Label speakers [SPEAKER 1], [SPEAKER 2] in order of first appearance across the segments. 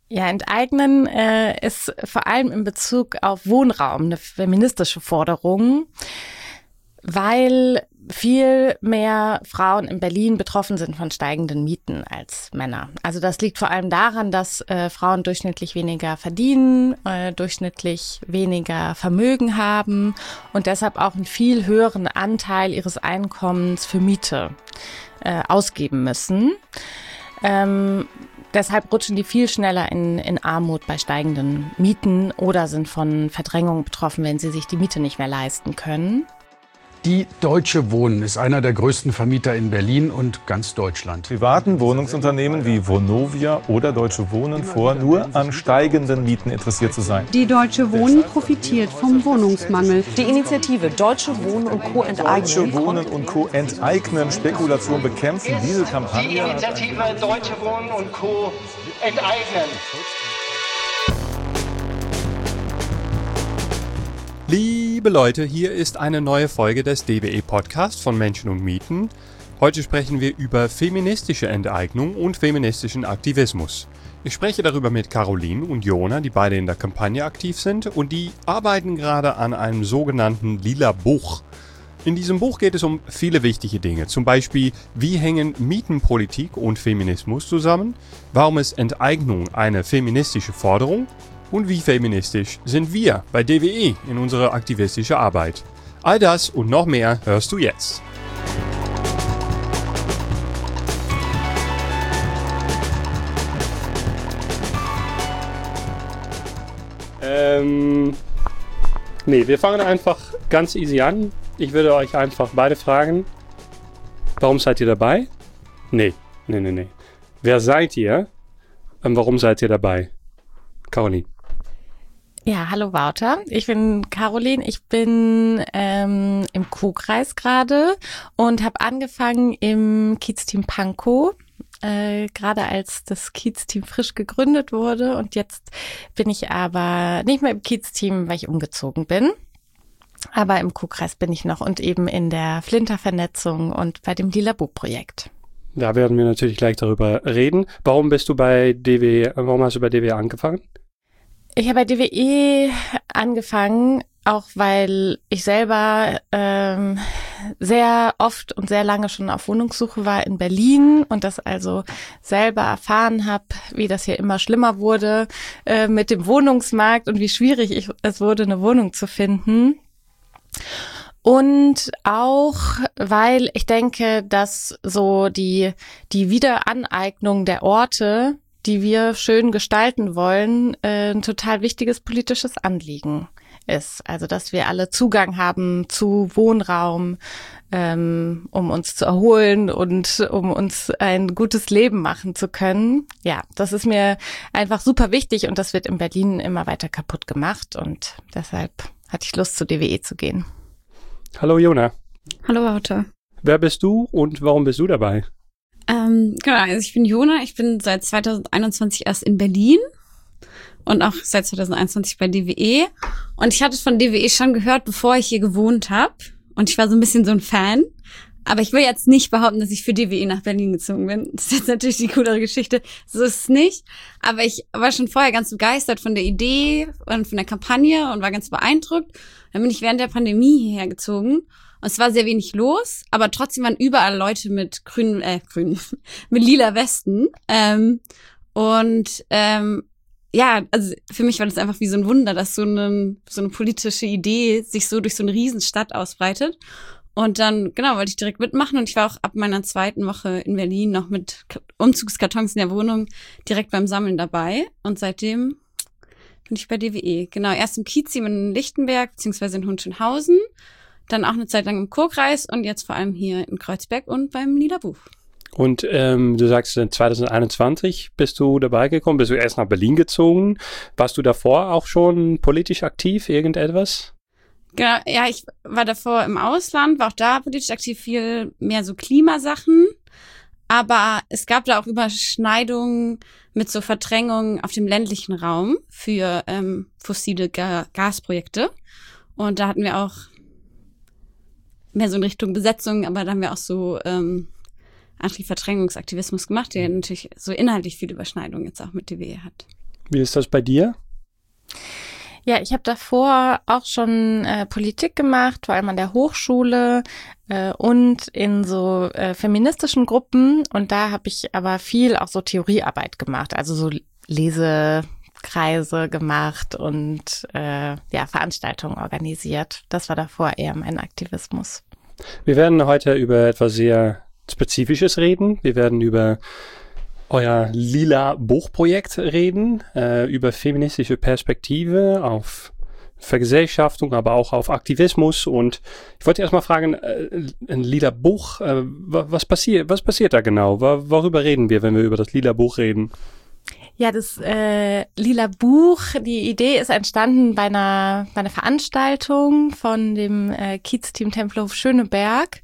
[SPEAKER 1] Ja, enteignen ist vor allem in Bezug auf Wohnraum eine feministische Forderung, weil viel mehr Frauen in Berlin betroffen sind von steigenden Mieten als Männer. Also das liegt vor allem daran, dass Frauen durchschnittlich weniger verdienen, durchschnittlich weniger Vermögen haben und deshalb auch einen viel höheren Anteil ihres Einkommens für Miete ausgeben müssen. Deshalb rutschen die viel schneller in Armut bei steigenden Mieten oder sind von Verdrängung betroffen, wenn sie sich die Miete nicht mehr leisten können.
[SPEAKER 2] Die Deutsche Wohnen ist einer der größten Vermieter in Berlin und ganz Deutschland.
[SPEAKER 3] Privaten Wohnungsunternehmen wie Vonovia oder Deutsche Wohnen vor, nur an steigenden Mieten interessiert zu sein.
[SPEAKER 4] Die Deutsche Wohnen profitiert vom Wohnungsmangel.
[SPEAKER 5] Die Initiative Deutsche Wohnen und Co. enteignen.
[SPEAKER 3] Deutsche Wohnen und Co. enteignen, Spekulation bekämpfen. Diese Kampagne.
[SPEAKER 6] Die Initiative Deutsche Wohnen und Co. enteignen.
[SPEAKER 7] Liebe Leute, hier ist eine neue Folge des DWE-Podcasts von Menschen und Mieten. Heute sprechen wir über feministische Enteignung und feministischen Aktivismus. Ich spreche darüber mit Caroline und Jona, die beide in der Kampagne aktiv sind und die arbeiten gerade an einem sogenannten Lila Buch. In diesem Buch geht es um viele wichtige Dinge, zum Beispiel, wie hängen Mietenpolitik und Feminismus zusammen, warum ist Enteignung eine feministische Forderung und wie feministisch sind wir bei DWE in unserer aktivistischen Arbeit. All das und noch mehr hörst du jetzt. Wir fangen einfach ganz easy an. Ich würde euch einfach beide fragen, warum seid ihr dabei? Nee. Wer seid ihr? Und warum seid ihr dabei? Caroline.
[SPEAKER 1] Ja, hallo Wouter. Ich bin Caroline. Ich bin im Co-Kreis gerade und habe angefangen im Kiez-Team Pankow, gerade als das Kiez-Team frisch gegründet wurde. Und jetzt bin ich aber nicht mehr im Kiez-Team, weil ich umgezogen bin. Aber im Co-Kreis bin ich noch und eben in der Flinter-Vernetzung und bei dem Lila Buch-Projekt.
[SPEAKER 7] Da werden wir natürlich gleich darüber reden. Warum hast du bei DWE angefangen?
[SPEAKER 1] Ich habe bei DWE angefangen, auch weil ich selber sehr oft und sehr lange schon auf Wohnungssuche war in Berlin und das also selber erfahren habe, wie das hier immer schlimmer wurde mit dem Wohnungsmarkt und wie schwierig es wurde, eine Wohnung zu finden. Und auch, weil ich denke, dass so die Wiederaneignung der Orte, die wir schön gestalten wollen, ein total wichtiges politisches Anliegen ist. Also, dass wir alle Zugang haben zu Wohnraum, um uns zu erholen und um uns ein gutes Leben machen zu können. Ja, das ist mir einfach super wichtig und das wird in Berlin immer weiter kaputt gemacht und deshalb hatte ich Lust, zu DWE zu gehen.
[SPEAKER 7] Hallo Jona.
[SPEAKER 4] Hallo Wouter.
[SPEAKER 7] Wer bist du und warum bist du dabei?
[SPEAKER 4] Genau, also ich bin Jona, ich bin seit 2021 erst in Berlin und auch seit 2021 bei DWE. Und ich hatte von DWE schon gehört, bevor ich hier gewohnt habe. Und ich war so ein bisschen so ein Fan. Aber ich will jetzt nicht behaupten, dass ich für DWE nach Berlin gezogen bin. Das ist jetzt natürlich die coolere Geschichte. So ist es nicht. Aber ich war schon vorher ganz begeistert von der Idee und von der Kampagne und war ganz beeindruckt. Dann bin ich während der Pandemie hierher gezogen. Und es war sehr wenig los, aber trotzdem waren überall Leute mit mit lila Westen. Ja, also für mich war das einfach wie so ein Wunder, dass so eine politische Idee sich so durch so eine Riesenstadt ausbreitet. Und dann, genau, wollte ich direkt mitmachen und ich war auch ab meiner zweiten Woche in Berlin noch mit Umzugskartons in der Wohnung direkt beim Sammeln dabei. Und seitdem bin ich bei DWE. Genau, erst im Kiez-Team in Lichtenberg, beziehungsweise in Hohenschönhausen. Dann auch eine Zeit lang im Co-Kreis und jetzt vor allem hier in Kreuzberg und beim Lila Buch.
[SPEAKER 7] Und du sagst, 2021 bist du dabei gekommen, bist du erst nach Berlin gezogen. Warst du davor auch schon politisch aktiv, irgendetwas?
[SPEAKER 4] Genau, ja, ich war davor im Ausland, war auch da politisch aktiv, viel mehr so Klimasachen. Aber es gab da auch Überschneidungen mit so Verdrängungen auf dem ländlichen Raum für fossile Gasprojekte. Und da hatten wir auch mehr so in Richtung Besetzung, aber da haben wir auch so Anti-Verdrängungsaktivismus gemacht, der natürlich so inhaltlich viele Überschneidungen jetzt auch mit DWE hat.
[SPEAKER 7] Wie ist das bei dir?
[SPEAKER 1] Ja, ich habe davor auch schon Politik gemacht, vor allem an der Hochschule und in so feministischen Gruppen. Und da habe ich aber viel auch so Theoriearbeit gemacht, also so Lesekreise gemacht und Veranstaltungen organisiert. Das war davor eher mein Aktivismus.
[SPEAKER 7] Wir werden heute über etwas sehr Spezifisches reden. Wir werden über euer Lila Buchprojekt reden, über feministische Perspektive auf Vergesellschaftung, aber auch auf Aktivismus. Und ich wollte erst mal fragen, ein Lila Buch, was passiert da genau? Worüber reden wir, wenn wir über das Lila Buch reden?
[SPEAKER 1] Ja, das Lila Buch, die Idee ist entstanden bei einer Veranstaltung von dem Kiez-Team Tempelhof Schöneberg,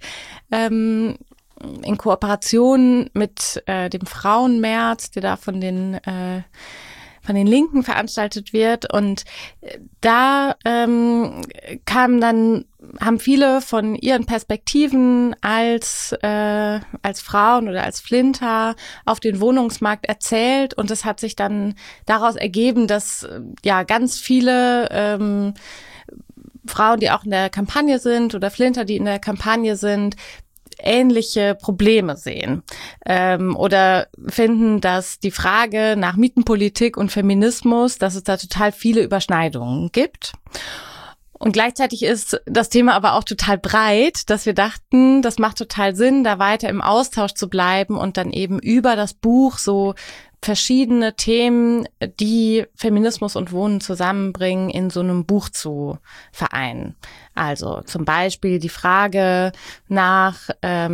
[SPEAKER 1] in Kooperation mit dem Frauenmärz, der da von den Linken veranstaltet wird. Und da haben viele von ihren Perspektiven als Frauen oder als Flinter auf den Wohnungsmarkt erzählt. Und es hat sich dann daraus ergeben, dass ganz viele Frauen, die auch in der Kampagne sind oder Flinter, die in der Kampagne sind, ähnliche Probleme sehen oder finden, dass die Frage nach Mietenpolitik und Feminismus, dass es da total viele Überschneidungen gibt. Und gleichzeitig ist das Thema aber auch total breit, dass wir dachten, das macht total Sinn, da weiter im Austausch zu bleiben und dann eben über das Buch so verschiedene Themen, die Feminismus und Wohnen zusammenbringen, in so einem Buch zu vereinen. Also zum Beispiel die Frage nach,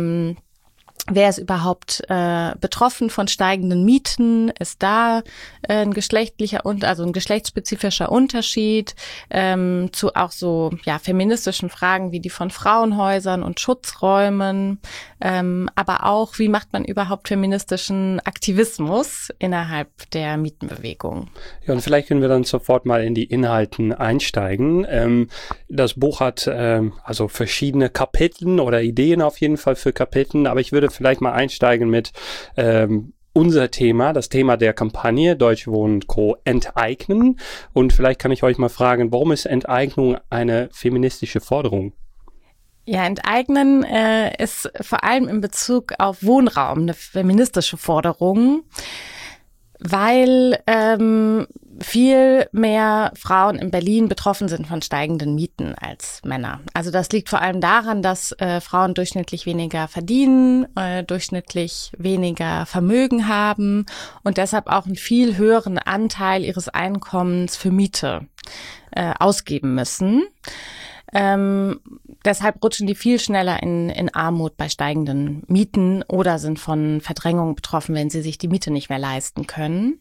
[SPEAKER 1] wer ist überhaupt betroffen von steigenden Mieten? Ist da ein geschlechtsspezifischer Unterschied zu auch so feministischen Fragen wie die von Frauenhäusern und Schutzräumen, aber auch, wie macht man überhaupt feministischen Aktivismus innerhalb der Mietenbewegung?
[SPEAKER 7] Ja, und vielleicht können wir dann sofort mal in die Inhalten einsteigen. Das Buch hat also verschiedene Kapitel oder Ideen auf jeden Fall für Kapitel, aber ich würde vielleicht mal einsteigen mit unser Thema, das Thema der Kampagne Deutsche Wohnen & Co. enteignen. Und vielleicht kann ich euch mal fragen, warum ist Enteignung eine feministische Forderung?
[SPEAKER 1] Ja, enteignen ist vor allem in Bezug auf Wohnraum eine feministische Forderung, weil viel mehr Frauen in Berlin betroffen sind von steigenden Mieten als Männer. Also das liegt vor allem daran, dass Frauen durchschnittlich weniger verdienen, durchschnittlich weniger Vermögen haben und deshalb auch einen viel höheren Anteil ihres Einkommens für Miete ausgeben müssen. Deshalb rutschen die viel schneller in Armut bei steigenden Mieten oder sind von Verdrängung betroffen, wenn sie sich die Miete nicht mehr leisten können.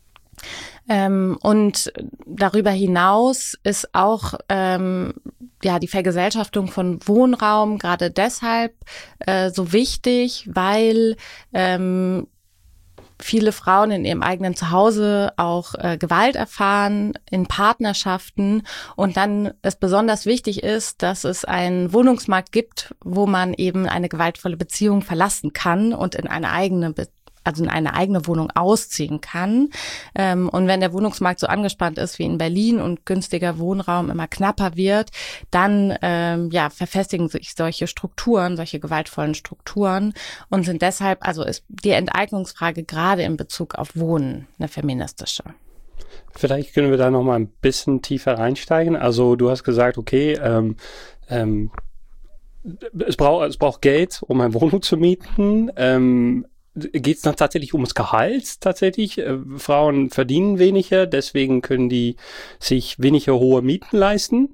[SPEAKER 1] Und darüber hinaus ist auch die Vergesellschaftung von Wohnraum gerade deshalb so wichtig, weil viele Frauen in ihrem eigenen Zuhause auch Gewalt erfahren in Partnerschaften und dann es besonders wichtig ist, dass es einen Wohnungsmarkt gibt, wo man eben eine gewaltvolle Beziehung verlassen kann und in eine eigene Wohnung ausziehen kann. Und wenn der Wohnungsmarkt so angespannt ist wie in Berlin und günstiger Wohnraum immer knapper wird, dann verfestigen sich solche Strukturen, solche gewaltvollen Strukturen und sind deshalb, also ist die Enteignungsfrage gerade in Bezug auf Wohnen eine feministische.
[SPEAKER 7] Vielleicht können wir da noch mal ein bisschen tiefer reinsteigen. Also du hast gesagt, okay, es braucht Geld, um eine Wohnung zu mieten. Geht es dann tatsächlich ums Gehalt tatsächlich? Frauen verdienen weniger, deswegen können die sich weniger hohe Mieten leisten?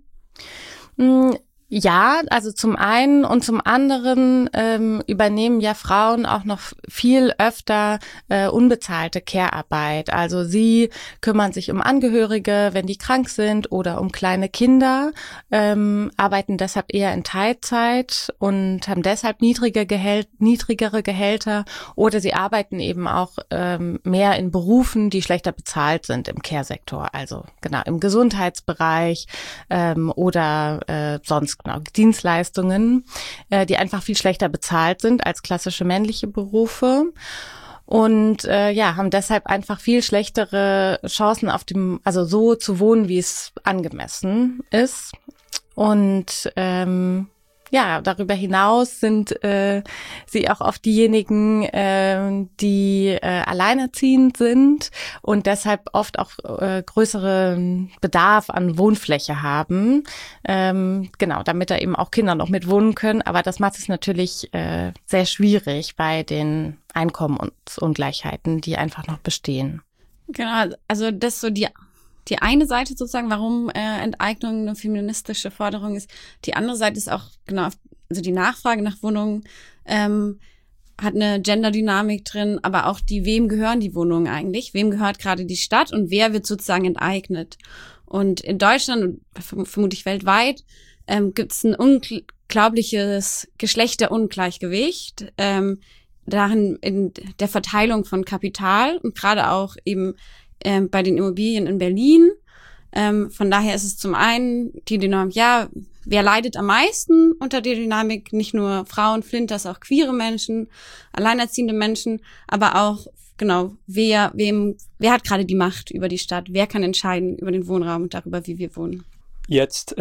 [SPEAKER 1] Ja, also zum einen und zum anderen übernehmen ja Frauen auch noch viel öfter unbezahlte Care-Arbeit. Also sie kümmern sich um Angehörige, wenn die krank sind oder um kleine Kinder, arbeiten deshalb eher in Teilzeit und haben deshalb niedrigere Gehälter oder sie arbeiten eben auch mehr in Berufen, die schlechter bezahlt sind im Care-Sektor, also genau im Gesundheitsbereich oder sonst genau Dienstleistungen, die einfach viel schlechter bezahlt sind als klassische männliche Berufe. und haben deshalb einfach viel schlechtere Chancen also so zu wohnen, wie es angemessen ist. Und darüber hinaus sind sie auch oft diejenigen, die alleinerziehend sind und deshalb oft auch größeren Bedarf an Wohnfläche haben. Damit da eben auch Kinder noch mit wohnen können. Aber das macht es natürlich sehr schwierig bei den Einkommensungleichheiten, die einfach noch bestehen.
[SPEAKER 4] Genau, also das ist so die eine Seite sozusagen, warum Enteignung eine feministische Forderung ist. Die andere Seite ist auch, genau, also die Nachfrage nach Wohnungen hat eine Genderdynamik drin, aber auch wem gehören die Wohnungen eigentlich? Wem gehört gerade die Stadt und wer wird sozusagen enteignet? Und in Deutschland und vermutlich weltweit gibt es ein unglaubliches Geschlechterungleichgewicht darin in der Verteilung von Kapital und gerade auch eben bei den Immobilien in Berlin. Von daher ist es zum einen die Dynamik, wer leidet am meisten unter der Dynamik? Nicht nur Frauen, Flinters, auch queere Menschen, alleinerziehende Menschen, aber auch, genau, wer hat gerade die Macht über die Stadt? Wer kann entscheiden über den Wohnraum und darüber, wie wir wohnen?
[SPEAKER 7] Jetzt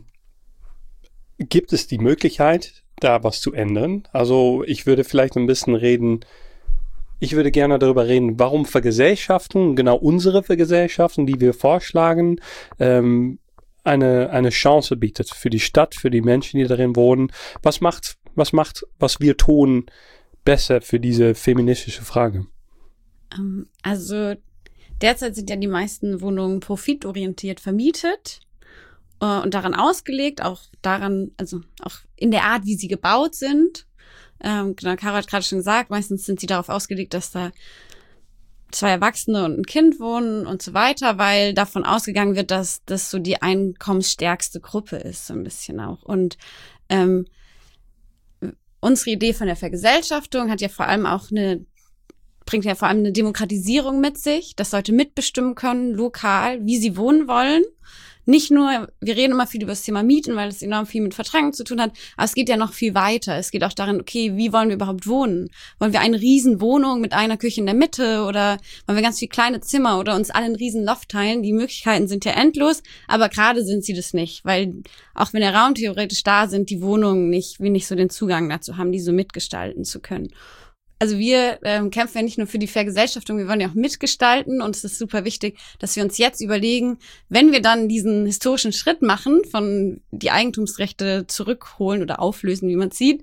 [SPEAKER 7] gibt es die Möglichkeit, da was zu ändern. Also ich würde vielleicht ein bisschen ich würde gerne darüber reden, warum Vergesellschaftung, genau unsere Vergesellschaftung, die wir vorschlagen, eine Chance bietet für die Stadt, für die Menschen, die darin wohnen. Was wir tun, besser für diese feministische Frage?
[SPEAKER 4] Also derzeit sind ja die meisten Wohnungen profitorientiert vermietet und daran ausgelegt, auch in der Art, wie sie gebaut sind. Genau, Caro hat gerade schon gesagt, meistens sind sie darauf ausgelegt, dass da 2 Erwachsene und ein Kind wohnen und so weiter, weil davon ausgegangen wird, dass das so die einkommensstärkste Gruppe ist, so ein bisschen auch. Und unsere Idee von der Vergesellschaftung bringt ja vor allem eine Demokratisierung mit sich, dass Leute mitbestimmen können, lokal, wie sie wohnen wollen. Nicht nur, wir reden immer viel über das Thema Mieten, weil es enorm viel mit Verdrängung zu tun hat, aber es geht ja noch viel weiter. Es geht auch darin, okay, wie wollen wir überhaupt wohnen? Wollen wir eine riesen Wohnung mit einer Küche in der Mitte oder wollen wir ganz viele kleine Zimmer oder uns alle einen riesen Loft teilen? Die Möglichkeiten sind ja endlos, aber gerade sind sie das nicht, weil auch wenn der Raum theoretisch da sind, die Wohnungen wir nicht so den Zugang dazu haben, die so mitgestalten zu können. Also wir kämpfen ja nicht nur für die Vergesellschaftung, wir wollen ja auch mitgestalten und es ist super wichtig, dass wir uns jetzt überlegen, wenn wir dann diesen historischen Schritt machen, von die Eigentumsrechte zurückholen oder auflösen, wie man sieht,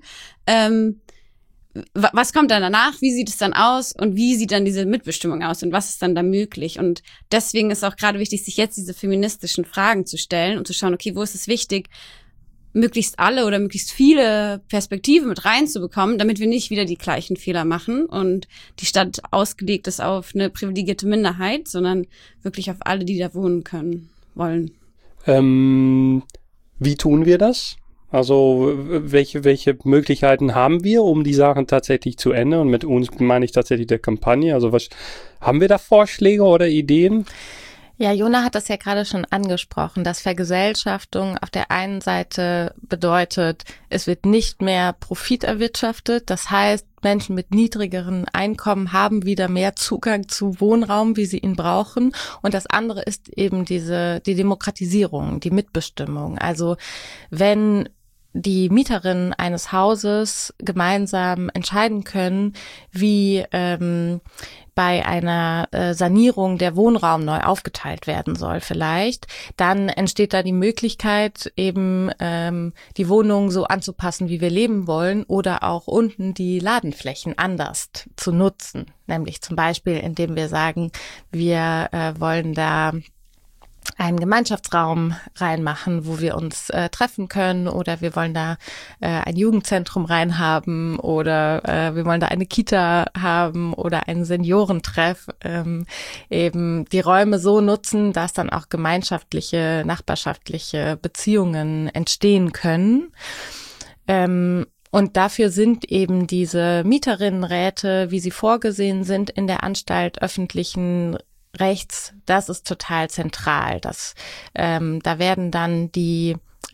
[SPEAKER 4] was kommt dann danach, wie sieht es dann aus und wie sieht dann diese Mitbestimmung aus und was ist dann da möglich? Und deswegen ist auch gerade wichtig, sich jetzt diese feministischen Fragen zu stellen und zu schauen, okay, wo ist es wichtig, möglichst alle oder möglichst viele Perspektiven mit reinzubekommen, damit wir nicht wieder die gleichen Fehler machen und die Stadt ausgelegt ist auf eine privilegierte Minderheit, sondern wirklich auf alle, die da wohnen wollen.
[SPEAKER 7] Wie tun wir das? Also welche Möglichkeiten haben wir, um die Sachen tatsächlich zu ändern? Und mit uns meine ich tatsächlich der Kampagne. Also haben wir da Vorschläge oder Ideen?
[SPEAKER 1] Ja, Jona hat das ja gerade schon angesprochen, dass Vergesellschaftung auf der einen Seite bedeutet, es wird nicht mehr Profit erwirtschaftet. Das heißt, Menschen mit niedrigeren Einkommen haben wieder mehr Zugang zu Wohnraum, wie sie ihn brauchen. Und das andere ist eben die Demokratisierung, die Mitbestimmung. Also wenn die Mieterinnen eines Hauses gemeinsam entscheiden können, wie bei einer Sanierung der Wohnraum neu aufgeteilt werden soll vielleicht, dann entsteht da die Möglichkeit, eben die Wohnung so anzupassen, wie wir leben wollen oder auch unten die Ladenflächen anders zu nutzen. Nämlich zum Beispiel, indem wir sagen, wir wollen da einen Gemeinschaftsraum reinmachen, wo wir uns treffen können oder wir wollen da ein Jugendzentrum reinhaben oder wir wollen da eine Kita haben oder einen Seniorentreff, eben die Räume so nutzen, dass dann auch gemeinschaftliche, nachbarschaftliche Beziehungen entstehen können. Und dafür sind eben diese Mieterinnenräte, wie sie vorgesehen sind in der Anstalt öffentlichen Rechts, das ist total zentral. Da werden dann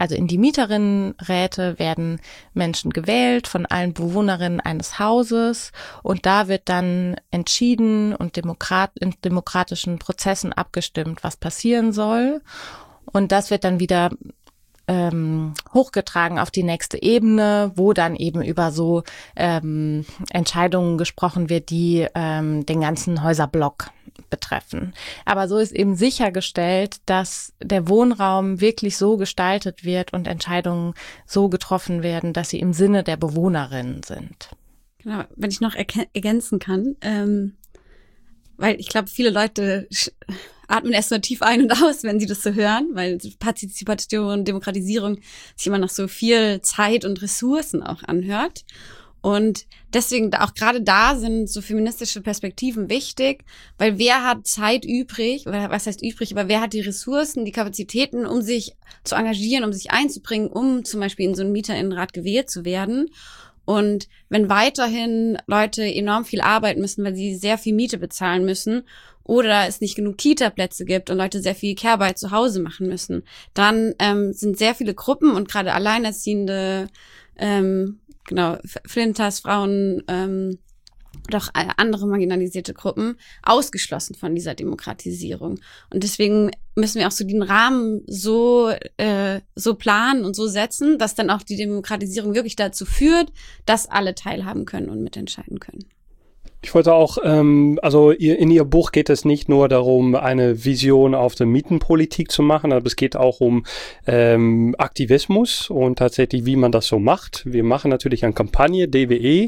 [SPEAKER 1] also in die Mieterinnenräte werden Menschen gewählt von allen Bewohnerinnen eines Hauses und da wird dann entschieden und in demokratischen Prozessen abgestimmt, was passieren soll. Und das wird dann wieder hochgetragen auf die nächste Ebene, wo dann eben über so Entscheidungen gesprochen wird, die den ganzen Häuserblock betreffen. Aber so ist eben sichergestellt, dass der Wohnraum wirklich so gestaltet wird und Entscheidungen so getroffen werden, dass sie im Sinne der Bewohnerinnen sind.
[SPEAKER 4] Genau, wenn ich noch ergänzen kann, weil ich glaube, viele Leute atmen erst mal tief ein und aus, wenn sie das so hören, weil Partizipation, Demokratisierung sich immer nach so viel Zeit und Ressourcen auch anhört. Und deswegen auch gerade da sind so feministische Perspektiven wichtig, weil wer hat Zeit übrig, oder was heißt übrig, aber wer hat die Ressourcen, die Kapazitäten, um sich zu engagieren, um sich einzubringen, um zum Beispiel in so einen Mieterinnenrat gewählt zu werden. Und wenn weiterhin Leute enorm viel arbeiten müssen, weil sie sehr viel Miete bezahlen müssen oder es nicht genug Kita-Plätze gibt und Leute sehr viel Care-Arbeit zu Hause machen müssen, dann sind sehr viele Gruppen und gerade Alleinerziehende, Flinters, Frauen, doch andere marginalisierte Gruppen ausgeschlossen von dieser Demokratisierung. Und deswegen müssen wir auch so den Rahmen so planen und so setzen, dass dann auch die Demokratisierung wirklich dazu führt, dass alle teilhaben können und mitentscheiden können.
[SPEAKER 7] Ich wollte auch, in Ihr Buch geht es nicht nur darum, eine Vision auf der Mietenpolitik zu machen, aber es geht auch um Aktivismus und tatsächlich, wie man das so macht. Wir machen natürlich eine Kampagne, DWE.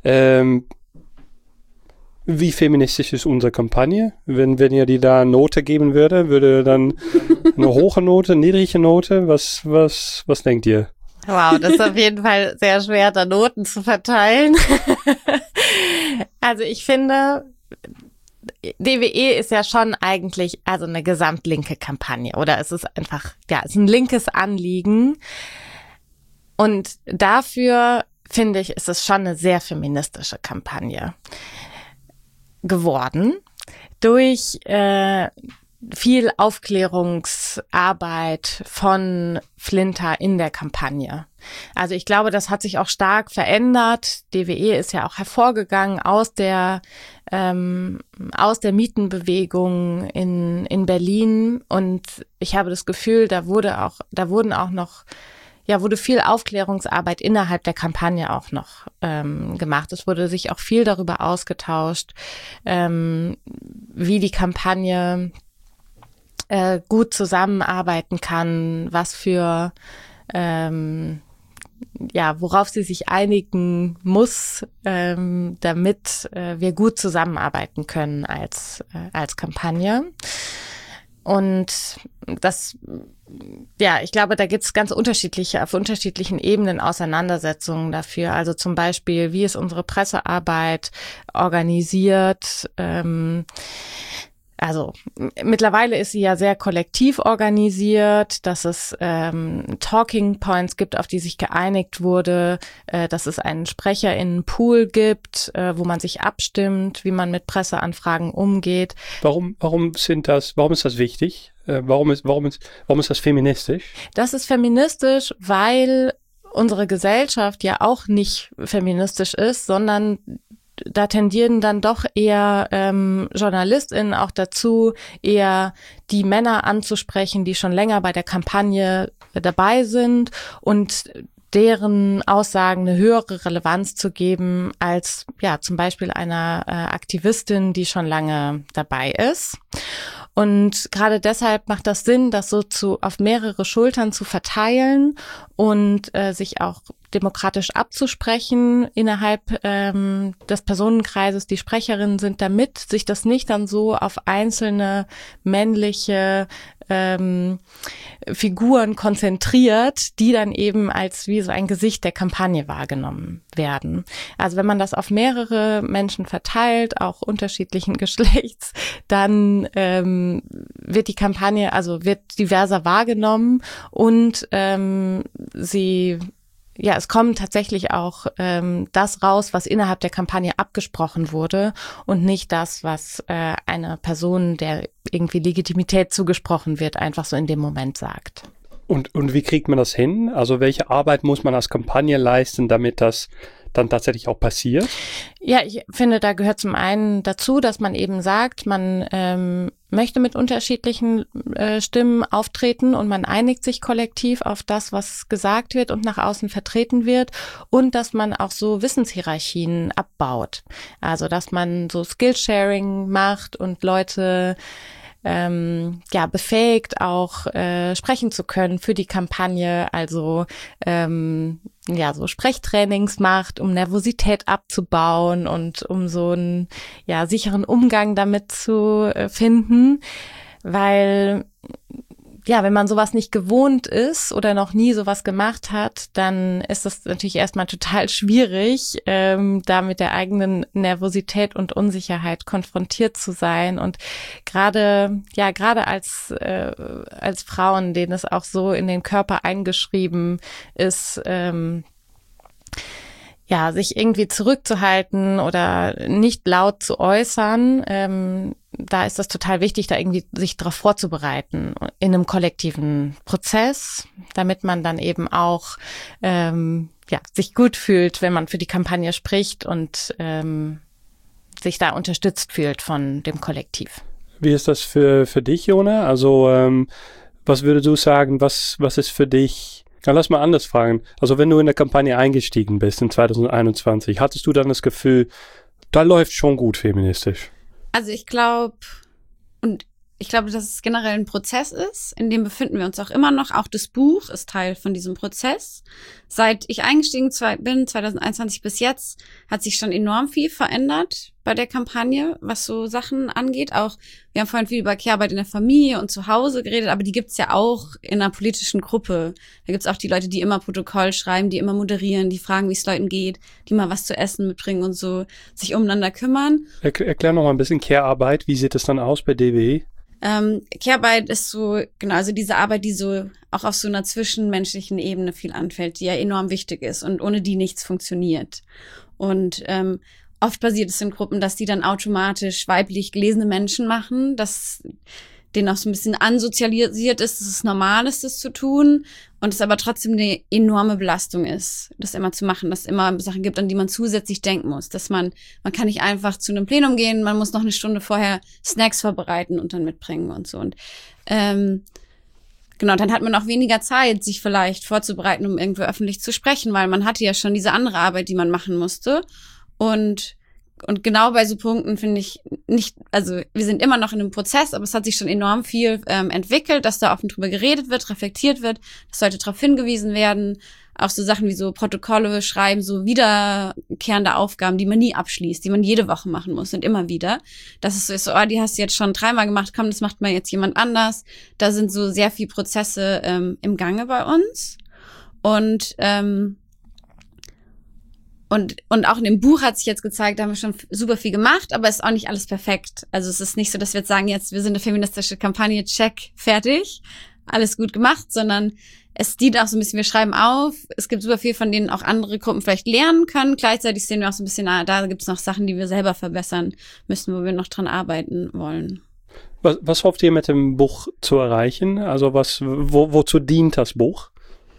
[SPEAKER 7] Wie feministisch ist unsere Kampagne? Wenn ihr die da eine Note geben würde dann eine hohe Note, niedrige Note? Was denkt ihr?
[SPEAKER 1] Wow, das ist auf jeden Fall sehr schwer, da Noten zu verteilen. Also ich finde, DWE ist ja schon eigentlich also eine gesamtlinke Kampagne, oder es ist einfach, ja, es ist ein linkes Anliegen. Und dafür, finde ich, ist es schon eine sehr feministische Kampagne geworden durch viel Aufklärungsarbeit von Flinter in der Kampagne. Also ich glaube, das hat sich auch stark verändert. DWE ist ja auch hervorgegangen aus der Mietenbewegung in Berlin und ich habe das Gefühl, da wurde viel Aufklärungsarbeit innerhalb der Kampagne auch noch gemacht. Es wurde sich auch viel darüber ausgetauscht, wie die Kampagne gut zusammenarbeiten kann, was für, worauf sie sich einigen muss, damit wir gut zusammenarbeiten können als Kampagne. Und das, ich glaube, da gibt es ganz auf unterschiedlichen Ebenen Auseinandersetzungen dafür. Also zum Beispiel, wie ist unsere Pressearbeit organisiert? Also mittlerweile ist sie ja sehr kollektiv organisiert, dass es Talking Points gibt, auf die sich geeinigt wurde, dass es einen SprecherInnen-Pool gibt, wo man sich abstimmt, wie man mit Presseanfragen umgeht.
[SPEAKER 7] Warum ist das wichtig? Warum ist das feministisch? Das ist feministisch,
[SPEAKER 1] weil unsere Gesellschaft ja auch nicht feministisch ist, sondern da tendieren dann doch eher JournalistInnen auch dazu, eher die Männer anzusprechen, die schon länger bei der Kampagne dabei sind und deren Aussagen eine höhere Relevanz zu geben als zum Beispiel einer Aktivistin, die schon lange dabei ist. Und gerade deshalb macht das Sinn, das so auf mehrere Schultern zu verteilen und sich auch demokratisch abzusprechen innerhalb des Personenkreises, die Sprecherinnen sind, damit sich das nicht dann so auf einzelne männliche Figuren konzentriert, die dann eben als wie so ein Gesicht der Kampagne wahrgenommen werden. Also wenn man das auf mehrere Menschen verteilt, auch unterschiedlichen Geschlechts, dann wird die Kampagne, also wird diverser wahrgenommen und es kommt tatsächlich auch das raus, was innerhalb der Kampagne abgesprochen wurde und nicht das, was eine Person, der irgendwie Legitimität zugesprochen wird, einfach so in dem Moment sagt.
[SPEAKER 7] Und wie kriegt man das hin? Also welche Arbeit muss man als Kampagne leisten, damit das dann tatsächlich auch passiert?
[SPEAKER 1] Ja, ich finde, da gehört zum einen dazu, dass man eben sagt, man möchte mit unterschiedlichen Stimmen auftreten und man einigt sich kollektiv auf das, was gesagt wird und nach außen vertreten wird, und dass man auch so Wissenshierarchien abbaut. Also dass man so Skillsharing macht und Leute befähigt, auch sprechen zu können für die Kampagne, also so Sprechtrainings macht, um Nervosität abzubauen und um so einen sicheren Umgang damit zu finden, weil wenn man sowas nicht gewohnt ist oder noch nie sowas gemacht hat, dann ist das natürlich erstmal total schwierig, da mit der eigenen Nervosität und Unsicherheit konfrontiert zu sein. Und gerade als Frauen, denen es auch so in den Körper eingeschrieben ist, sich irgendwie zurückzuhalten oder nicht laut zu äußern, da ist das total wichtig, da irgendwie sich darauf vorzubereiten in einem kollektiven Prozess, damit man dann eben auch sich gut fühlt, wenn man für die Kampagne spricht und sich da unterstützt fühlt von dem Kollektiv.
[SPEAKER 7] Wie ist das für dich, Jona? Also was würdest du sagen, was ist für dich? Ja, lass mal anders fragen. Also wenn du in der Kampagne eingestiegen bist in 2021, hattest du dann das Gefühl, da läuft schon gut feministisch?
[SPEAKER 4] Also ich glaube, dass es generell ein Prozess ist, in dem befinden wir uns auch immer noch. Auch das Buch ist Teil von diesem Prozess. Seit ich eingestiegen bin, 2021 bis jetzt, hat sich schon enorm viel verändert bei der Kampagne, was so Sachen angeht. Auch, wir haben vorhin viel über Care-Arbeit in der Familie und zu Hause geredet, aber die gibt's ja auch in einer politischen Gruppe. Da gibt's auch die Leute, die immer Protokoll schreiben, die immer moderieren, die fragen, wie es Leuten geht, die mal was zu essen mitbringen und so sich umeinander kümmern.
[SPEAKER 7] Erklär noch mal ein bisschen Care-Arbeit. Wie sieht es dann aus bei DWE?
[SPEAKER 4] Care-Arbeit ist so, genau, also diese Arbeit, die so auch auf so einer zwischenmenschlichen Ebene viel anfällt, die ja enorm wichtig ist und ohne die nichts funktioniert. Und oft passiert es in Gruppen, dass die dann automatisch weiblich gelesene Menschen machen, dass denen auch so ein bisschen ansozialisiert ist, dass es normal ist, das zu tun und es aber trotzdem eine enorme Belastung ist, das immer zu machen, dass es immer Sachen gibt, an die man zusätzlich denken muss, dass man kann nicht einfach zu einem Plenum gehen, man muss noch eine Stunde vorher Snacks vorbereiten und dann mitbringen und so. Und genau, dann hat man auch weniger Zeit, sich vielleicht vorzubereiten, um irgendwo öffentlich zu sprechen, weil man hatte ja schon diese andere Arbeit, die man machen musste. Und genau bei so Punkten finde ich nicht, also wir sind immer noch in einem Prozess, aber es hat sich schon enorm viel entwickelt, dass da offen drüber geredet wird, reflektiert wird, dass Leute darauf hingewiesen werden. Auch so Sachen wie so Protokolle schreiben, so wiederkehrende Aufgaben, die man nie abschließt, die man jede Woche machen muss und immer wieder. Das ist so, die hast du jetzt schon 3-mal gemacht, komm, das macht mal jetzt jemand anders. Da sind so sehr viel Prozesse im Gange bei uns. Und auch in dem Buch hat sich jetzt gezeigt, da haben wir schon super viel gemacht, aber es ist auch nicht alles perfekt. Also es ist nicht so, dass wir jetzt sagen, jetzt wir sind eine feministische Kampagne, check, fertig, alles gut gemacht, sondern es dient auch so ein bisschen, wir schreiben auf, es gibt super viel, von denen auch andere Gruppen vielleicht lernen können. Gleichzeitig sehen wir auch so ein bisschen, da gibt es noch Sachen, die wir selber verbessern müssen, wo wir noch dran arbeiten wollen.
[SPEAKER 7] Was hofft ihr mit dem Buch zu erreichen? Also wozu dient das Buch?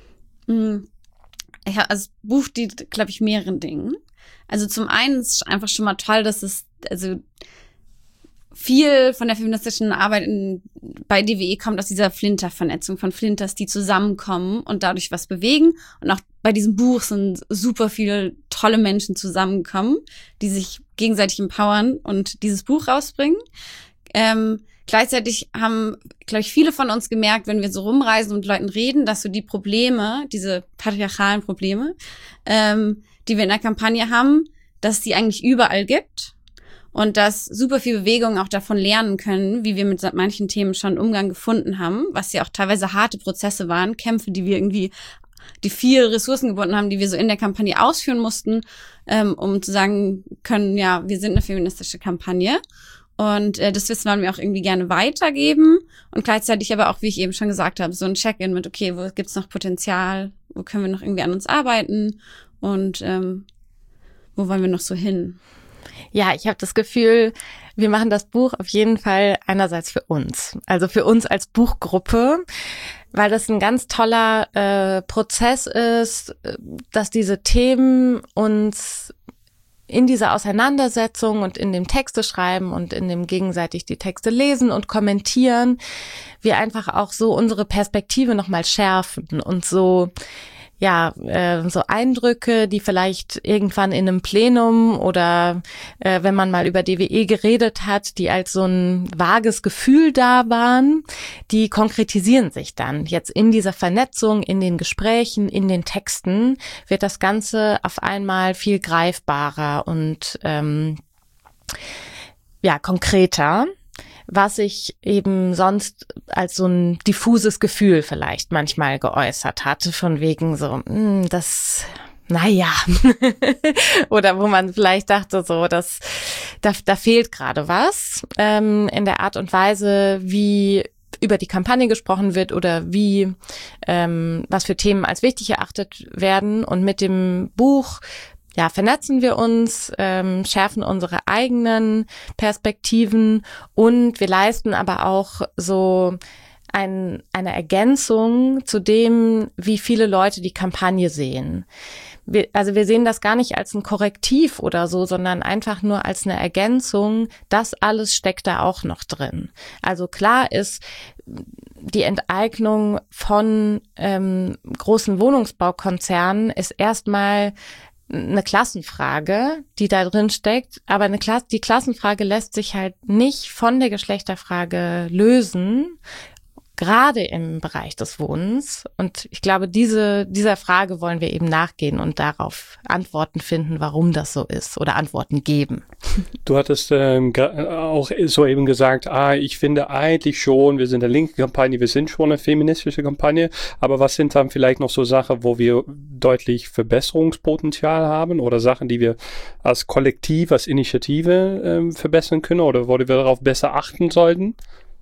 [SPEAKER 4] Ja, also das Buch dient, glaube ich, mehreren Dingen. Also zum einen ist es einfach schon mal toll, dass es, also viel von der feministischen Arbeit bei DWE kommt aus dieser Flinter-Vernetzung von Flinters, die zusammenkommen und dadurch was bewegen. Und auch bei diesem Buch sind super viele tolle Menschen zusammengekommen, die sich gegenseitig empowern und dieses Buch rausbringen. Gleichzeitig haben, glaube ich, viele von uns gemerkt, wenn wir so rumreisen und mit Leuten reden, dass so die Probleme, diese patriarchalen Probleme, die wir in der Kampagne haben, dass die eigentlich überall gibt und dass super viel Bewegungen auch davon lernen können, wie wir mit manchen Themen schon Umgang gefunden haben, was ja auch teilweise harte Prozesse waren, Kämpfe, die wir irgendwie, die viel Ressourcen gebunden haben, die wir so in der Kampagne ausführen mussten, um zu sagen können, ja, wir sind eine feministische Kampagne. Und das Wissen wollen wir auch irgendwie gerne weitergeben und gleichzeitig aber auch, wie ich eben schon gesagt habe, so ein Check-in mit, okay, wo gibt's noch Potenzial, wo können wir noch irgendwie an uns arbeiten und wo wollen wir noch so hin?
[SPEAKER 1] Ja, ich habe das Gefühl, wir machen das Buch auf jeden Fall einerseits für uns, also für uns als Buchgruppe, weil das ein ganz toller Prozess ist, dass diese Themen uns in dieser Auseinandersetzung und in dem Texte schreiben und in dem gegenseitig die Texte lesen und kommentieren, wir einfach auch so unsere Perspektive nochmal schärfen und so so Eindrücke, die vielleicht irgendwann in einem Plenum oder wenn man mal über DWE geredet hat, die als so ein vages Gefühl da waren, die konkretisieren sich dann. Jetzt in dieser Vernetzung, in den Gesprächen, in den Texten wird das Ganze auf einmal viel greifbarer und konkreter, was sich eben sonst als so ein diffuses Gefühl vielleicht manchmal geäußert hatte, von wegen so, oder wo man vielleicht dachte so, da fehlt gerade was in der Art und Weise, wie über die Kampagne gesprochen wird oder wie was für Themen als wichtig erachtet werden. Und mit dem Buch vernetzen wir uns, schärfen unsere eigenen Perspektiven und wir leisten aber auch so eine Ergänzung zu dem, wie viele Leute die Kampagne sehen. Wir sehen das gar nicht als ein Korrektiv oder so, sondern einfach nur als eine Ergänzung. Das alles steckt da auch noch drin. Also klar ist, die Enteignung von großen Wohnungsbaukonzernen ist erstmal eine Klassenfrage, die da drin steckt, aber die Klassenfrage lässt sich halt nicht von der Geschlechterfrage lösen, gerade im Bereich des Wohnens. Und ich glaube, dieser Frage wollen wir eben nachgehen und darauf Antworten finden, warum das so ist oder Antworten geben.
[SPEAKER 7] Du hattest auch soeben gesagt, ich finde eigentlich schon, wir sind eine linke Kampagne, wir sind schon eine feministische Kampagne, aber was sind dann vielleicht noch so Sachen, wo wir deutlich Verbesserungspotenzial haben oder Sachen, die wir als Kollektiv, als Initiative verbessern können oder wo wir darauf besser achten sollten?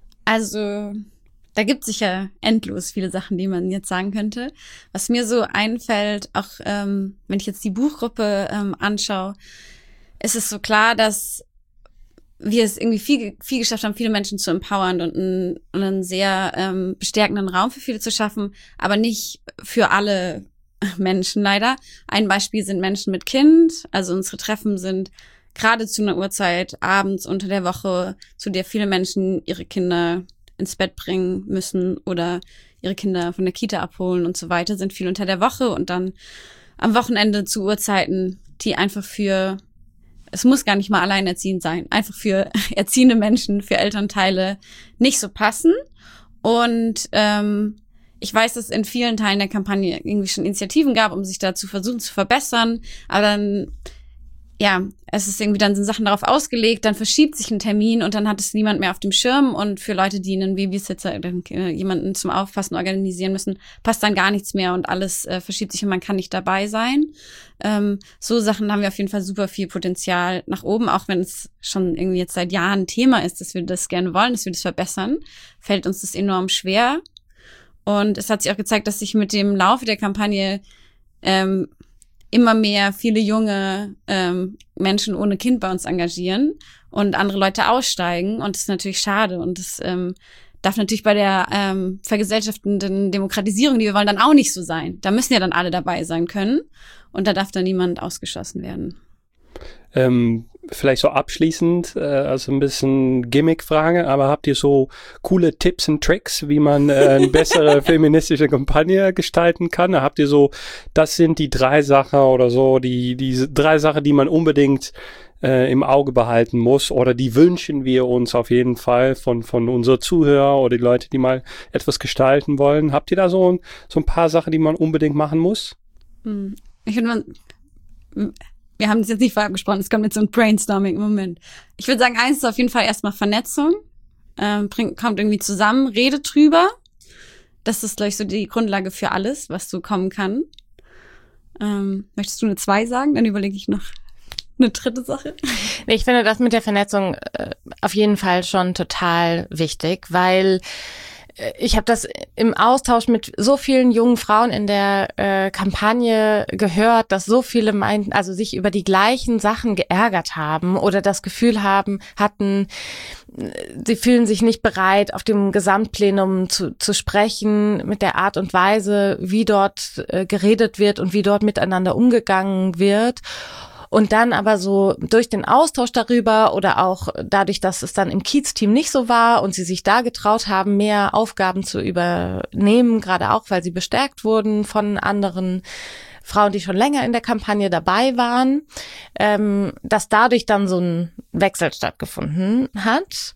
[SPEAKER 4] Also da gibt es sicher endlos viele Sachen, die man jetzt sagen könnte. Was mir so einfällt, auch wenn ich jetzt die Buchgruppe anschaue, ist es so klar, dass wir es irgendwie viel geschafft haben, viele Menschen zu empowern und einen sehr bestärkenden Raum für viele zu schaffen, aber nicht für alle Menschen leider. Ein Beispiel sind Menschen mit Kind. Also unsere Treffen sind gerade zu einer Uhrzeit abends unter der Woche, zu der viele Menschen ihre Kinder ins Bett bringen müssen oder ihre Kinder von der Kita abholen und so weiter, sind viel unter der Woche und dann am Wochenende zu Uhrzeiten, die einfach es muss gar nicht mal alleinerziehend sein, einfach für erziehende Menschen, für Elternteile nicht so passen. Und ich weiß, dass es in vielen Teilen der Kampagne irgendwie schon Initiativen gab, um sich da zu versuchen zu verbessern, aber dann es ist irgendwie, dann sind Sachen darauf ausgelegt, dann verschiebt sich ein Termin und dann hat es niemand mehr auf dem Schirm und für Leute, die einen Babysitzer, jemanden zum Aufpassen organisieren müssen, passt dann gar nichts mehr und alles verschiebt sich und man kann nicht dabei sein. So Sachen haben wir auf jeden Fall super viel Potenzial nach oben, auch wenn es schon irgendwie jetzt seit Jahren ein Thema ist, dass wir das gerne wollen, dass wir das verbessern, fällt uns das enorm schwer. Und es hat sich auch gezeigt, dass sich mit dem Laufe der Kampagne immer mehr viele junge Menschen ohne Kind bei uns engagieren und andere Leute aussteigen. Und das ist natürlich schade. Und das darf natürlich bei der vergesellschaftenden Demokratisierung, die wir wollen, dann auch nicht so sein. Da müssen ja dann alle dabei sein können. Und da darf dann niemand ausgeschlossen werden.
[SPEAKER 7] Vielleicht so abschließend, also ein bisschen Gimmick-Frage, aber habt ihr so coole Tipps und Tricks, wie man eine bessere feministische Kampagne gestalten kann? Habt ihr so, das sind die 3 Sachen oder so, diese 3 Sachen, die man unbedingt im Auge behalten muss oder die wünschen wir uns auf jeden Fall von unseren Zuhörern oder die Leute, die mal etwas gestalten wollen? Habt ihr da so ein paar Sachen, die man unbedingt machen muss?
[SPEAKER 4] Ich finde, wir haben das jetzt nicht vorher abgesprochen, es kommt jetzt so ein Brainstorming im Moment. Ich würde sagen, eins ist auf jeden Fall erstmal Vernetzung. Kommt irgendwie zusammen, redet drüber. Das ist, glaube ich, so die Grundlage für alles, was so kommen kann. Möchtest du eine 2 sagen? Dann überlege ich noch eine 3. Sache.
[SPEAKER 1] Ich finde das mit der Vernetzung auf jeden Fall schon total wichtig, weil ich habe das im Austausch mit so vielen jungen Frauen in der Kampagne gehört, dass so viele meinten, also sich über die gleichen Sachen geärgert haben oder das Gefühl hatten, sie fühlen sich nicht bereit, auf dem Gesamtplenum zu sprechen, mit der Art und Weise, wie dort geredet wird und wie dort miteinander umgegangen wird. Und dann aber so durch den Austausch darüber oder auch dadurch, dass es dann im Kiez-Team nicht so war und sie sich da getraut haben, mehr Aufgaben zu übernehmen, gerade auch, weil sie bestärkt wurden von anderen Frauen, die schon länger in der Kampagne dabei waren, dass dadurch dann so ein Wechsel stattgefunden hat.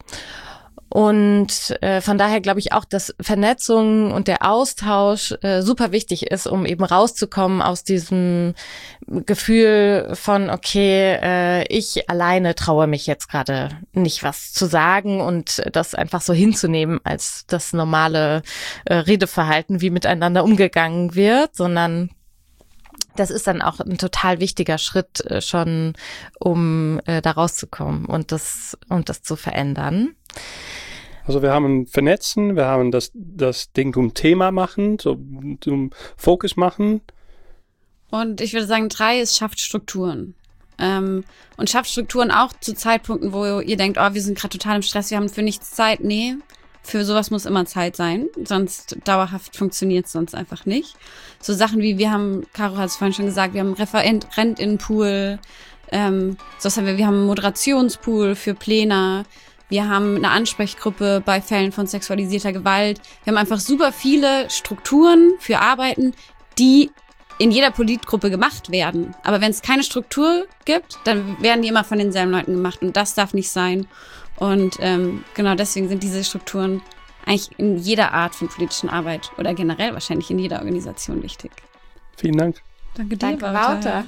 [SPEAKER 1] Und von daher glaube ich auch, dass Vernetzung und der Austausch super wichtig ist, um eben rauszukommen aus diesem Gefühl von, okay, ich alleine traue mich jetzt gerade nicht was zu sagen und das einfach so hinzunehmen als das normale Redeverhalten, wie miteinander umgegangen wird, sondern das ist dann auch ein total wichtiger Schritt schon, um da rauszukommen und das zu verändern.
[SPEAKER 7] Also wir haben Vernetzen, wir haben das Ding zum Thema machen, zum Fokus machen.
[SPEAKER 4] Und ich würde sagen, 3 ist schafft Strukturen. Und schafft Strukturen auch zu Zeitpunkten, wo ihr denkt, oh, wir sind gerade total im Stress, wir haben für nichts Zeit. Nee, für sowas muss immer Zeit sein, sonst dauerhaft funktioniert es sonst einfach nicht. So Sachen wie, Caro hat es vorhin schon gesagt, wir haben einen ReferentInnenpool, wir haben einen Moderationspool für Pläne. Wir haben eine Ansprechgruppe bei Fällen von sexualisierter Gewalt. Wir haben einfach super viele Strukturen für Arbeiten, die in jeder Politgruppe gemacht werden. Aber wenn es keine Struktur gibt, dann werden die immer von denselben Leuten gemacht. Und das darf nicht sein. Und genau deswegen sind diese Strukturen eigentlich in jeder Art von politischen Arbeit oder generell wahrscheinlich in jeder Organisation wichtig.
[SPEAKER 7] Vielen Dank.
[SPEAKER 4] Danke dir,
[SPEAKER 1] Wouter.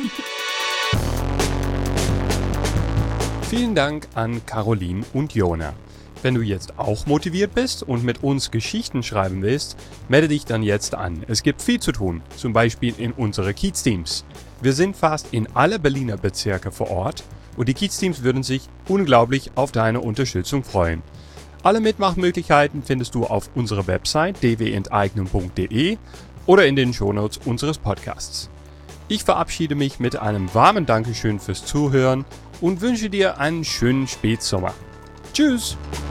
[SPEAKER 7] Vielen Dank an Caroline und Jona. Wenn du jetzt auch motiviert bist und mit uns Geschichten schreiben willst, melde dich dann jetzt an. Es gibt viel zu tun, zum Beispiel in unsere Kiez-Teams. Wir sind fast in alle Berliner Bezirke vor Ort und die Kiez-Teams würden sich unglaublich auf deine Unterstützung freuen. Alle Mitmachmöglichkeiten findest du auf unserer Website dwenteignung.de oder in den Shownotes unseres Podcasts. Ich verabschiede mich mit einem warmen Dankeschön fürs Zuhören und wünsche dir einen schönen Spätsommer. Tschüss!